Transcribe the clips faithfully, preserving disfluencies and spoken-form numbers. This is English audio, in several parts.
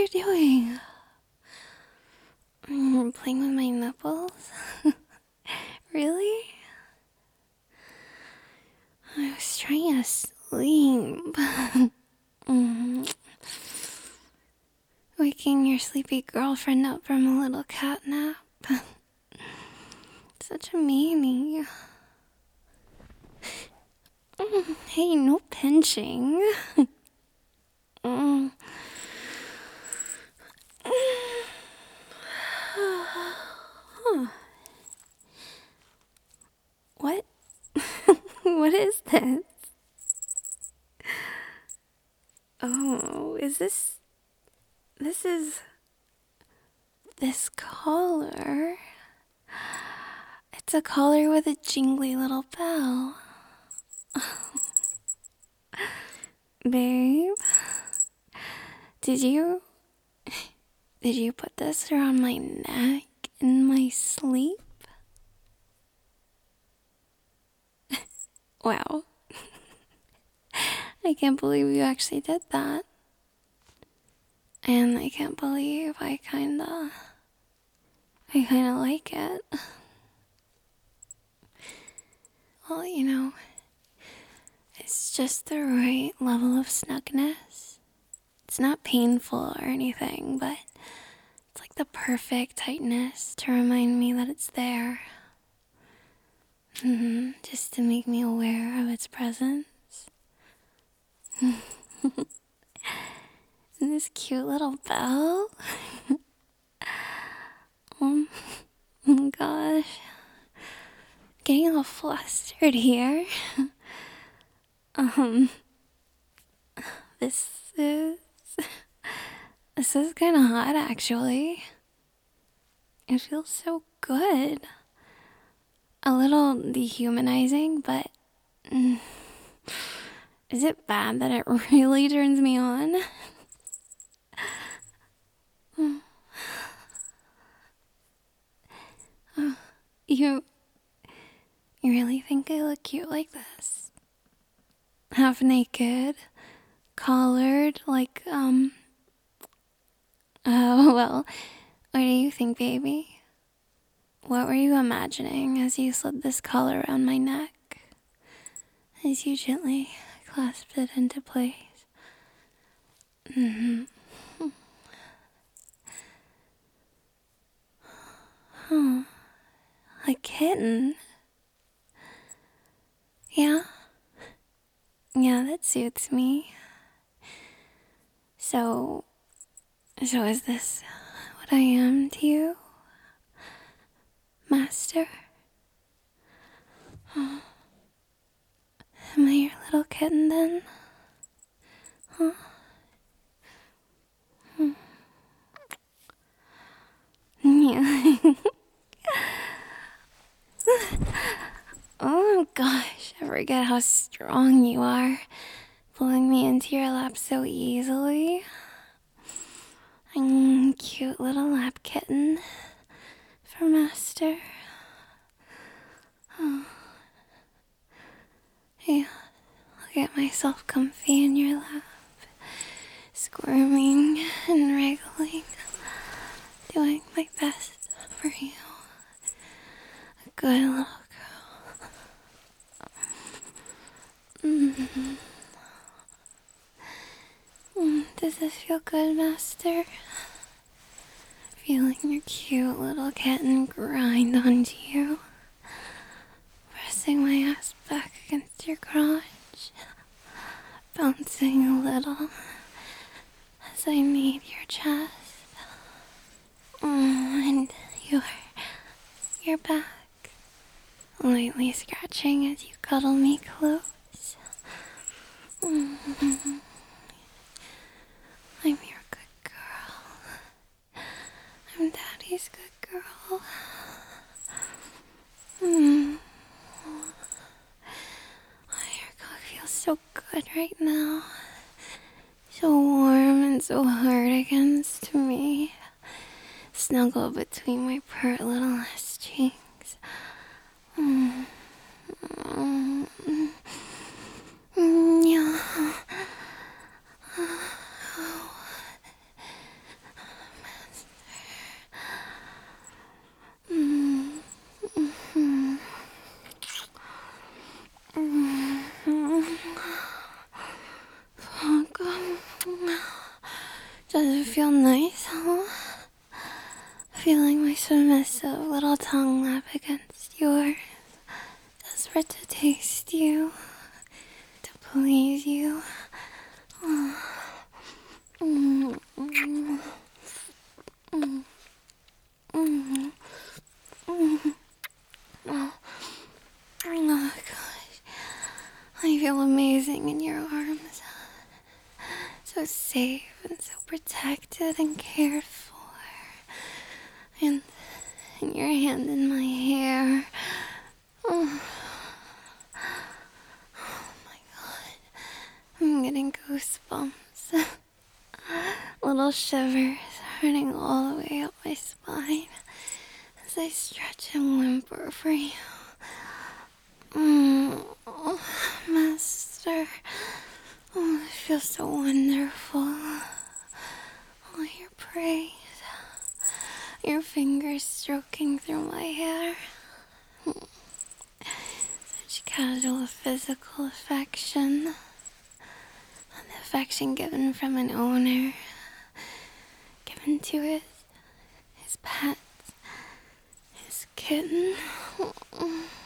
doing? Mm, playing with my nipples? Really? I was trying to sleep. Mm. Waking your sleepy girlfriend up from a little cat nap. Such a meanie. Mm, hey, no pinching. Mm. What? What is this? Oh, is this... This is... This collar? It's a collar with a jingly little bell. Babe? Did you... Did you put this around my neck in my sleep? Wow. I can't believe you actually did that. And I can't believe I kinda... I kinda like it. Well, you know, it's just the right level of snugness. It's not painful or anything, but it's like the perfect tightness to remind me that it's there. Mm-hmm. Just to make me aware of its presence. And this cute little bell. Oh my gosh. Getting all flustered here. Um, this is... This is kind of hot, actually. It feels so good. A little dehumanizing, but... Mm, is it bad that it really turns me on? You... You really think I look cute like this? Half naked, collared, like, um... Oh, well, what do you think, baby? What were you imagining as you slid this collar around my neck? As you gently clasped it into place. Mm-hmm. Oh, a kitten? Yeah? Yeah, that suits me. So... So is this what I am to you? Master? Oh. Am I your little kitten then? Huh? Hmm. Yeah. Oh gosh, I forget how strong you are, pulling me into your lap so easily. Mm, cute little lap kitten for Master. Oh. Yeah, I'll get myself comfy in your lap, squirming and wriggling, doing my best for you. A good little girl. Mm-hmm. Mm, does this feel good, Master? Feeling your cute little kitten grind onto you. Pressing my ass back against your crotch. Bouncing a little as I knead your chest. Mm, and your, your back. Lightly scratching as you cuddle me close. Mm-hmm. I'm your good girl. I'm Daddy's good girl. Mm. Oh, your cock feels so good right now. So warm and so hard against me. Snuggle between my pert little ass cheeks. Mm. Mm. Mm. Yeah. Does it feel nice, huh? Feeling my submissive little tongue lap against yours, desperate to taste you, to please you. Oh. Mm, mm, mm, mm, mm. Oh. Oh gosh, I feel amazing in your arms. So safe and so protected and cared for. And, and your hand in my hair. Oh. Oh my god, I'm getting goosebumps. Little shivers running all the way up my spine as I stretch and whimper for you. Mm, oh, Master. Oh, it feels so wonderful. Oh, your praise. Your fingers stroking through my hair. Such casual physical affection. The affection given from an owner. Given to his, his pet. His kitten. Oh, I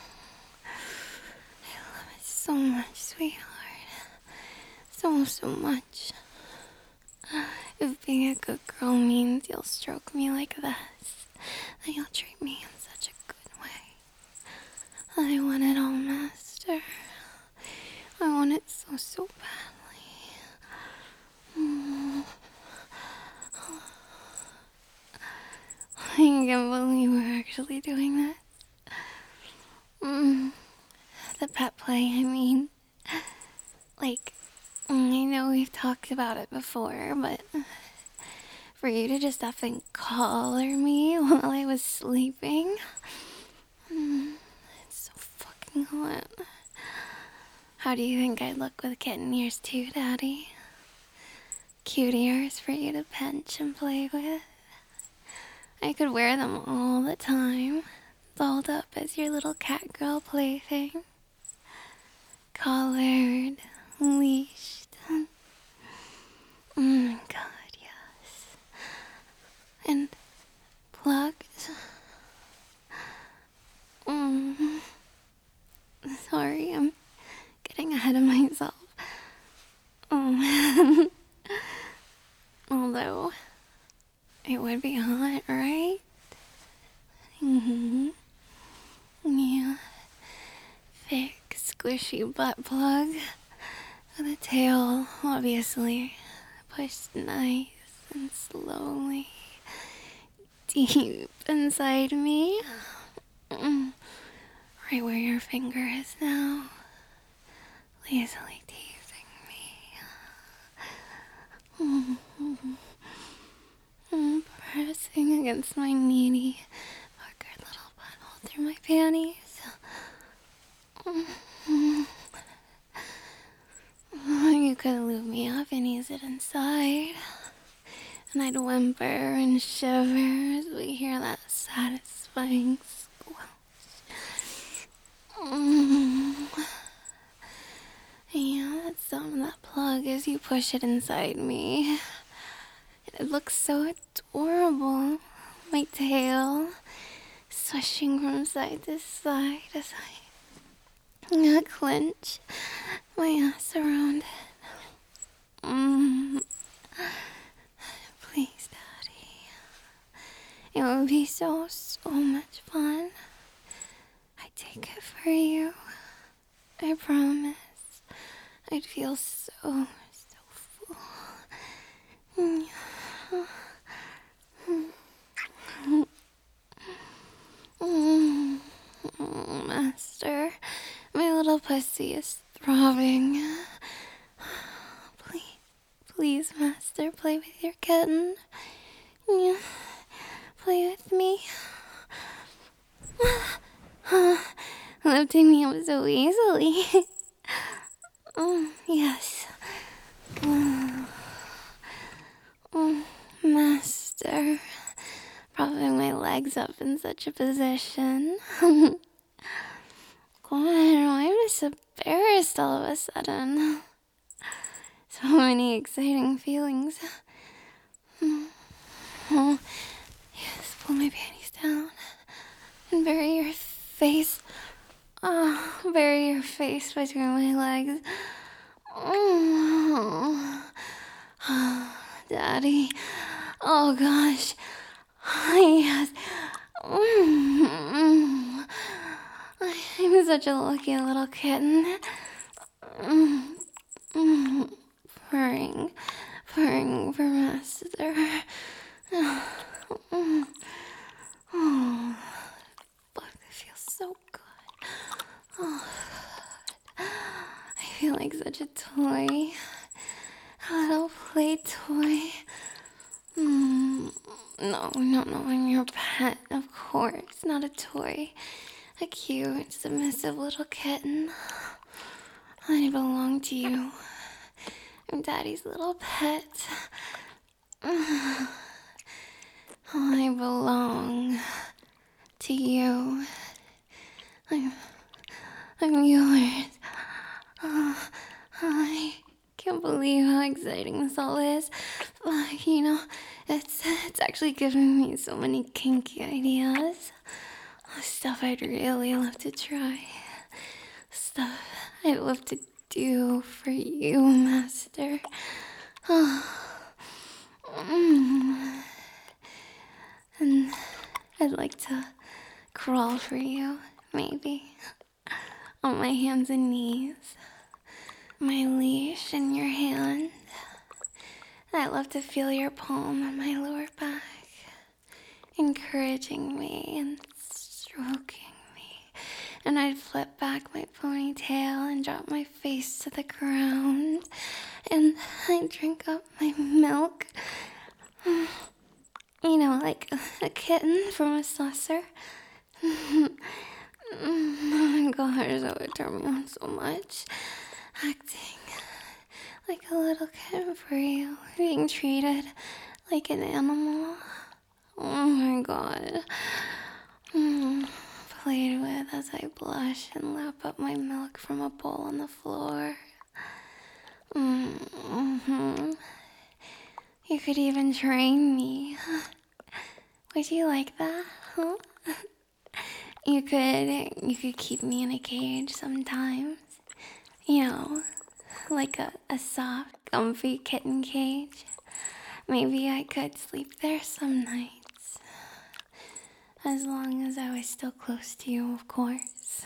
love it so much, sweetheart. So, so much. If being a good girl means you'll stroke me like this, then you'll treat me in such a good way. I want it all, Master. I want it so, so badly. Mm. I can't believe we're actually doing that. Mm. The pet play, I mean. Like, I know we've talked about it before, but for you to just up and collar me while I was sleeping, mm, it's so fucking hot. How do you think I'd look with kitten ears too, Daddy? Cute ears for you to pinch and play with. I could wear them all the time, dolled up as your little cat girl plaything. Collared, leashed. Oh my god, yes. And plugged. Mm. Sorry, I'm getting ahead of myself. Oh. Although, it would be hot, right? Mm-hmm. Yeah. Thick, squishy butt plug. With a tail, obviously, pushed nice and slowly deep inside me. Mm. Right where your finger is now. Lazily teasing me. Mm-hmm. Mm, pressing against my meaty, puckered little butthole through my panties. Mm-hmm. You could lube me up and ease it inside. And I'd whimper and shiver as we hear that satisfying squelch. Mm. Yeah, that's some of that plug as you push it inside me. It looks so adorable. My tail swishing from side to side as I clench my ass around it. Mm. Please, Daddy. It would be so, so much fun. I'd take it for you. I promise. I'd feel so, so full. Mm. Mm. Oh, Master, my little pussy is throbbing. Please, please, Master, play with your kitten. Yeah. Play with me. Lifting me up so easily. Oh, yes. Oh, oh, Master. Propping my legs up in such a position. God, I'm just embarrassed all of a sudden. So many exciting feelings Oh, yes, pull my panties down and bury your face. Oh, bury your face between my legs. Oh, Daddy. Oh gosh. Yes. I'm such a lucky little kitten. Purring, purring for master. Oh, fuck, it feels so good. Oh, I feel like such a toy. A little play toy. Mm, no, no, no, I'm your pet, of course, not a toy. A cute, submissive little kitten. I belong to you. I'm Daddy's little pet. I belong to you. I'm, I'm yours. Oh, I can't believe how exciting this all is. Like, you know, it's it's actually giving me so many kinky ideas. Stuff I'd really love to try. Stuff I'd love to do for you, Master. Oh. Mm. And I'd like to crawl for you, maybe, on my hands and knees. My leash in your hand. I'd love to feel your palm on my lower back, encouraging me and stroking me. And I'd flip back my ponytail and drop my face to the ground. And I'd drink up my milk. You know, like a kitten from a saucer. Oh my gosh, that would turn me on so much. Acting like a little kitten for you, being treated like an animal. Oh my god. Mm, played with as I blush and lap up my milk from a bowl on the floor. Mm-hmm. You could even train me. Would you like that, huh? You could, you could keep me in a cage sometimes. You know, like a, a soft, comfy kitten cage. Maybe I could sleep there some nights. As long as I was still close to you, of course.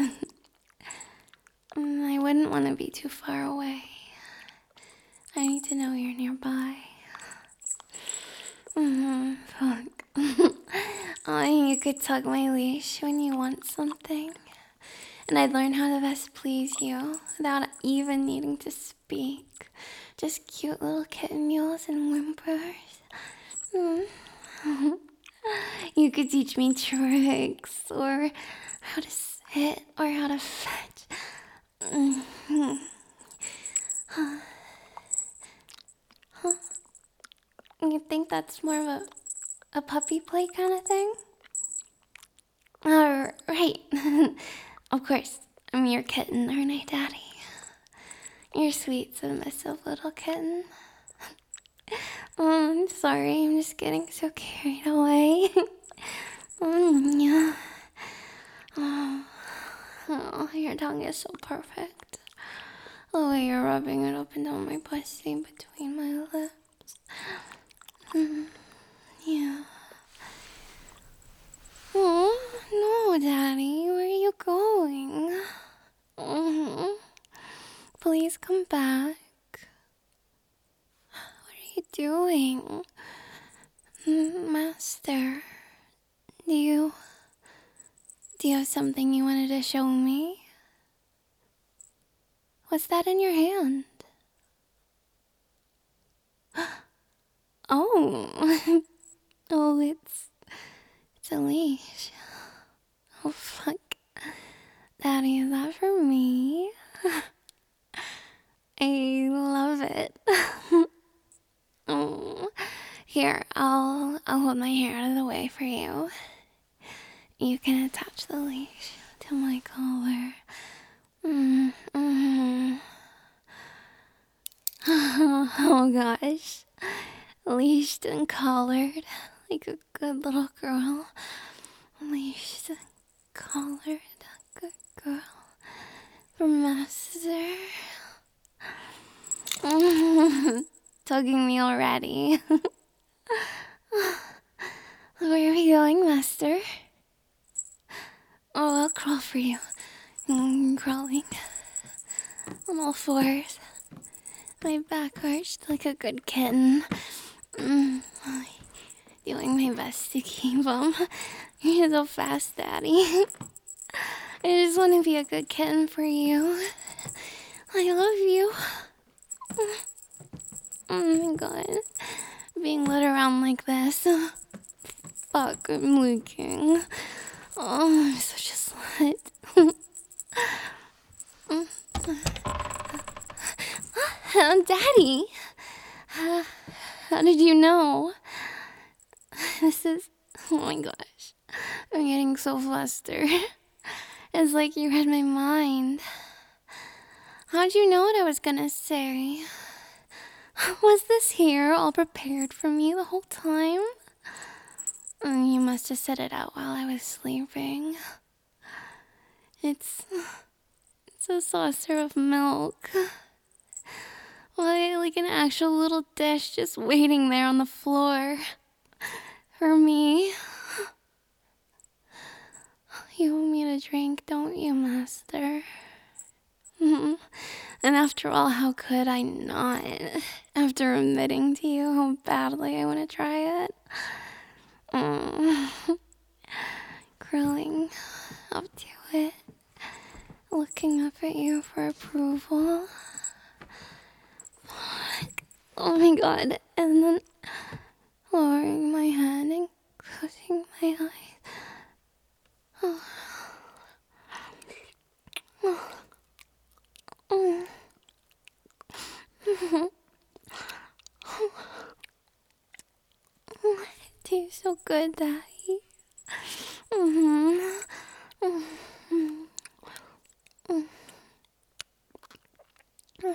I wouldn't want to be too far away. I need to know you're nearby. Mm-hmm. Fuck. Oh, you could tug my leash when you want something. And I'd learn how to best please you without even needing to speak. Just cute little kitten meows and whimpers. Mm. You could teach me tricks, or how to sit, or how to fetch. Mm-hmm. Huh. Huh. You think that's more of a, a puppy play kind of thing? Uh, right. Of course, I'm your kitten, aren't I, Daddy? You're sweet, submissive little kitten. Oh, I'm sorry, I'm just getting so carried away. Mm, yeah. Oh, oh, your tongue is so perfect. The way you're rubbing it up and down my pussy between my lips. Mm, yeah. Oh, no, Daddy, where are you going? Mm-hmm. Please come back. What are you doing? Mm, Master, do you... Do you have something you wanted to show me? What's that in your hand? Oh, oh, it's, it's a leash. Oh, fuck. Daddy, is that for me? I love it. Oh, here, I'll, I'll hold my hair out of the way for you. You can attach the leash to my collar. Mm, mm. Oh gosh. leashed and collared like a good little girl. Leashed and collared, good girl. For Master. Tugging me already. Where are we going, Master? Oh, I'll crawl for you. Mm, crawling on all fours. My back arched like a good kitten. Mm, doing my best to keep them. You're so fast, Daddy. I just want to be a good kitten for you. I love you. Oh my god. Being led around like this. Fuck, I'm leaking. Oh, I'm such a slut. uh, Daddy! Uh, how did you know? This is... Oh my gosh. I'm getting so flustered. It's like you read my mind. How'd you know what I was gonna say? Was this here all prepared for me the whole time? Mm, you must have said it out while I was sleeping. It's... It's a saucer of milk. Like, like an actual little dish just waiting there on the floor. For me. You want me to drink, don't you, Master? And after all, how could I not? After admitting to you how badly I want to try it. Mm. Curling up to it. Looking up at you for approval. Fuck. Oh my god. And then lowering my head and closing my eyes. Oh. Oh. Mm. It tastes so good, Daddy. Mm-hmm. Mm-hmm. Mm-hmm.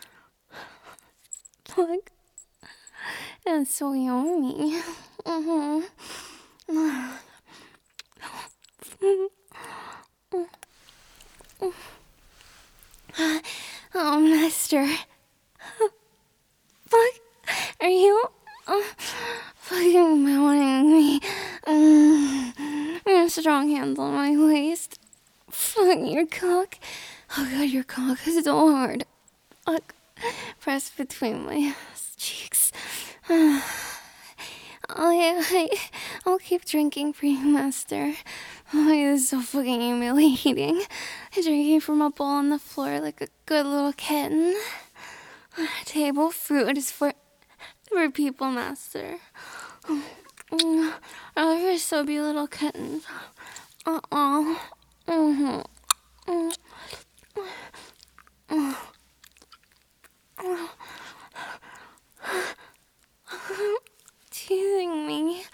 Look. It's so yummy. Mm-hmm. Oh, Master. Fuck. Are you uh, fucking mounting me? Mm. Your strong hands on my waist. Fuck your cock. Oh god, your cock is so hard. Fuck. Press between my cheeks. I, I, I'll keep drinking for you, Master. Oh, this is so fucking humiliating. Drinking from a bowl on the floor like a good little kitten. Table food is for for people, Master. Oh, you're so be little kittens. Uh-uh. Mm-hmm. Mm-hmm. Teasing me.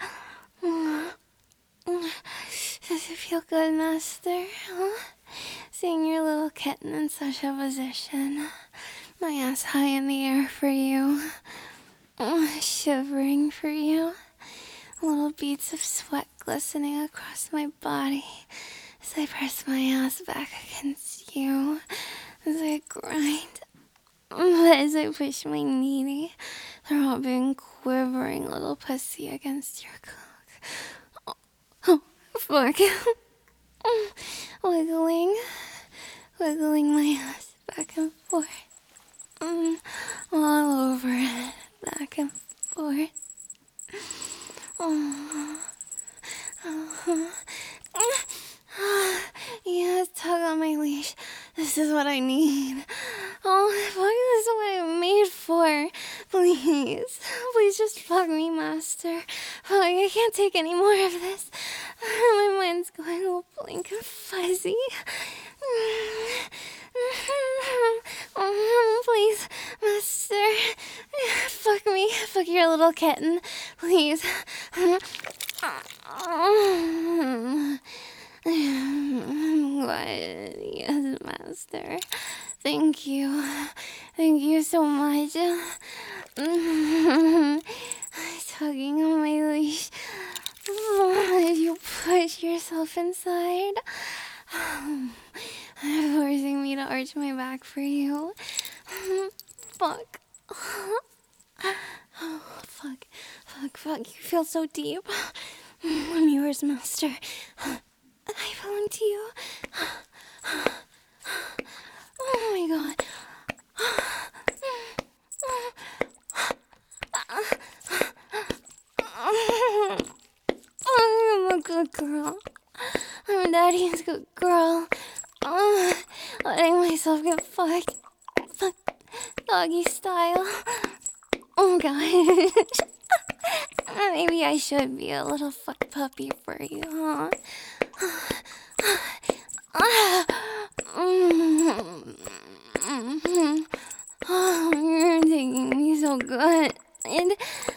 Does it feel good, Master? Huh? Seeing your little kitten in such a position. My ass high in the air for you. Shivering for you. Little beads of sweat glistening across my body as I press my ass back against you. As I grind. As I push my needy, throbbing, quivering little pussy against your cock. Oh, oh fuck. Wiggling, wiggling my ass back and forth. Mm, all over it, back and forth. Oh, oh. Yes, tug on my leash. This is what I need. Oh, fuck, this is what I'm made for. Please. Please just fuck me, Master. Fuck, I can't take any more of this. My mind's going all blank and fuzzy. Oh, please, Master. Fuck me. Fuck your little kitten. Please. What? Yes, Master. Thank you. Thank you so much. tugging on my leash as you push yourself inside, forcing me to arch my back for you. Fuck. Oh, fuck. Fuck, fuck. You feel so deep. I'm yours, master. I belong to you. Oh my god. I'm a good girl. I'm daddy's good girl. Oh, letting myself get fucked. Fuck. Doggy style. Oh gosh. Maybe I should be a little fuck puppy for you, huh? Oh, you're taking me so good. And,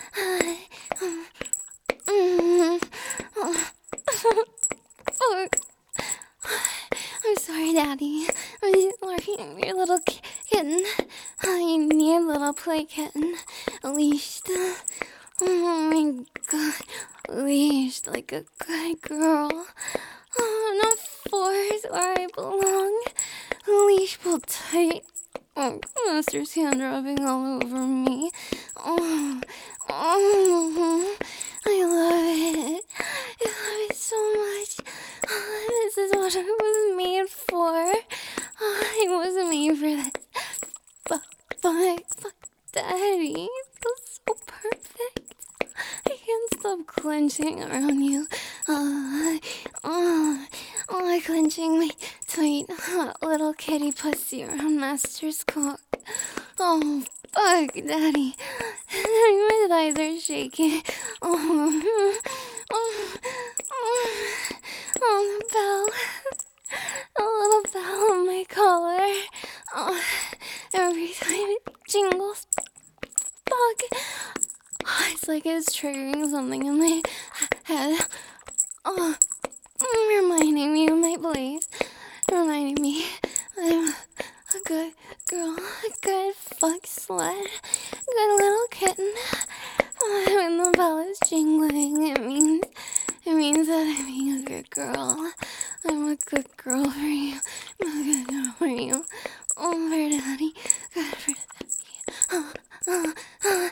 I'm sorry, Daddy. I'm just looking at your little ki- kitten. You need a little play kitten. Leashed. Oh my god. Leashed like a good girl. Oh, not forced where I belong. Leash pulled tight. Oh, Master's hand rubbing all over me. Oh, oh, I love it. I love it so much. Oh, this is what I was made for. Oh, I wasn't made for that. Fuck, fuck, fuck, Daddy. It feels so perfect. I can't stop clenching around you. Uh, uh, oh, clenching my tight, hot little kitty pussy around Master's cock. Oh, fuck, Daddy. My thighs are shaking. Oh, oh, oh, oh, the bell. A little bell on my collar. Oh, every time it jingles. Fuck. Oh, it's like it's triggering something in my head. Oh, reminding me of my place. Reminding me I'm a good girl, a good fuck slut, good little kitten. Oh, when the bell is jingling, it means it means that I'm being a good girl. I'm a good girl for you. I'm a good girl for you. Oh, for Daddy, good for Daddy. Oh, oh, oh.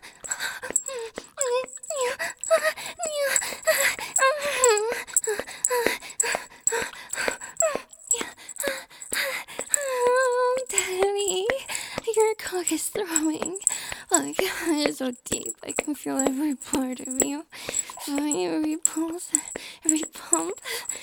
Oh, Daddy, your cock is throwing. Like, it's so deep. I can feel every part of you. Every pulse, every pump.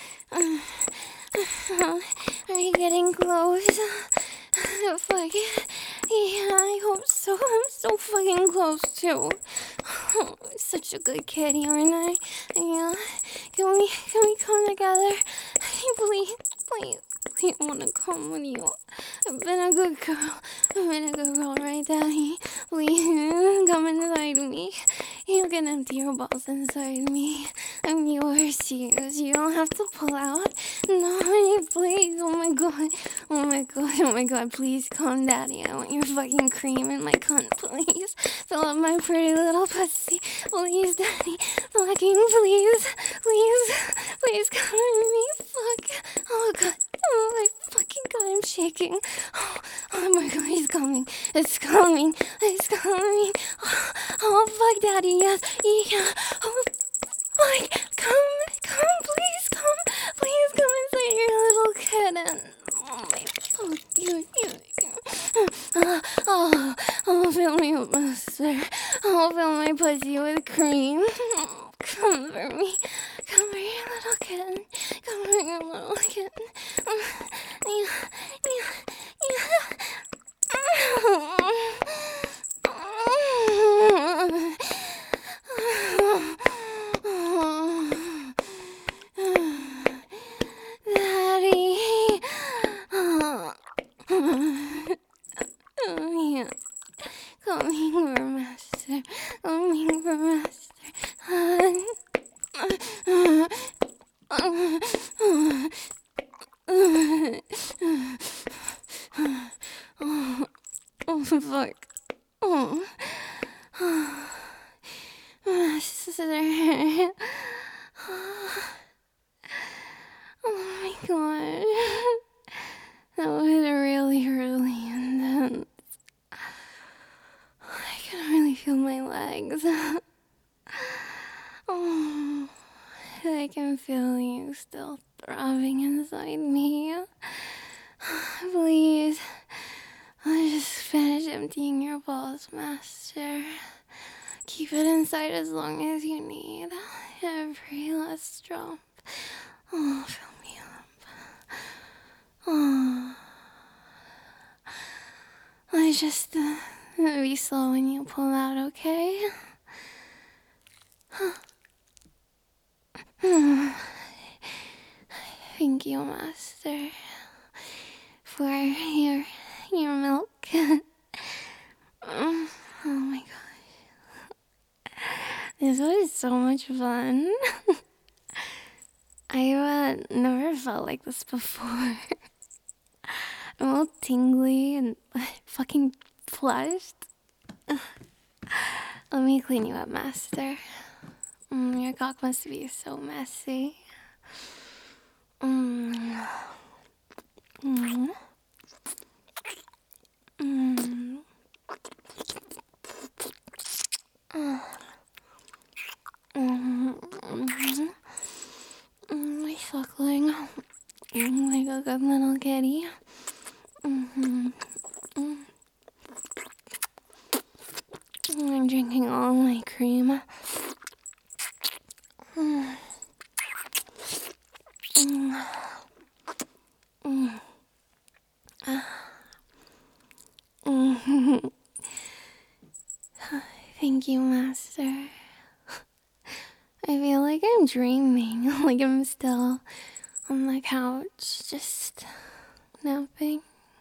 Are you getting close? Fuck it. Yeah, I hope so. I'm so fucking close too. Oh, such a good kitty, aren't I? Yeah. Can we can we come together? Please, please, please wanna come with you. I've been a good girl. I've been a good girl, right, Daddy? Please come inside me. You can empty your balls inside me. I'm yours to use. You don't have to pull out. No, please. Oh my god. Oh my god. Oh my god. Please come, Daddy. I want your fucking cream in my cunt, please. Fill up my pretty little pussy. Please, Daddy. Fucking please. Please. Please come with me. Fuck. Oh god. Oh my fucking god. I'm shaking. Oh, oh my god. He's coming. It's coming. It's coming. Oh, oh fuck, Daddy. Yes. Yeah. Oh, fuck. Come. Come. Please come. Please come inside your little kitten. Oh my fuck. You. You. you. Uh, oh. Oh, fill me up, master. Oh, fill my pussy with cream. Come for me. Come for your little kitten. Come for your little kitten. Yeah. Yeah. Yeah. Daddy. Oh, yeah. Coming for master. Coming for master. Oh, oh, fuck. Oh. Master. Oh my god. That was really, really intense. I can really feel my legs. Oh, I can feel you still throbbing inside me. Please, let's just finish emptying your balls, Master. Keep it inside as long as you need. Every last drop. Oh, fill me up. Oh. Let's just uh, be slow when you pull out, okay? Thank you, Master, for your your milk. Oh my gosh, this was so much fun. I've uh, never felt like this before. I'm all tingly and fucking flushed. Let me clean you up, Master. Mm, your cock must be so messy. Mm. Mm. Mm. Mm. Mm. Mm, my suckling. Mm, like a good little kitty. Mm-hmm. Mm. I'm drinking all my cream. Mm. Mm. Mm. Mm. Thank you, Master. I feel like I'm dreaming, like I'm still on the couch, just napping.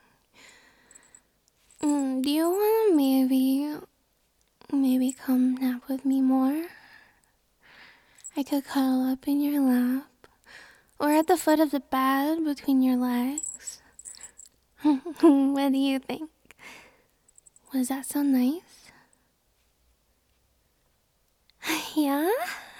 Mm, do you want to maybe, maybe come nap with me more? I could cuddle up in your lap, or at the foot of the bed between your legs. What do you think? Was that so nice? Yeah?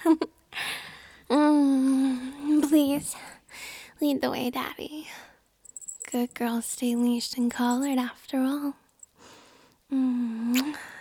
mm, please, lead the way, Daddy. Good girls stay leashed and collared after all. Mm.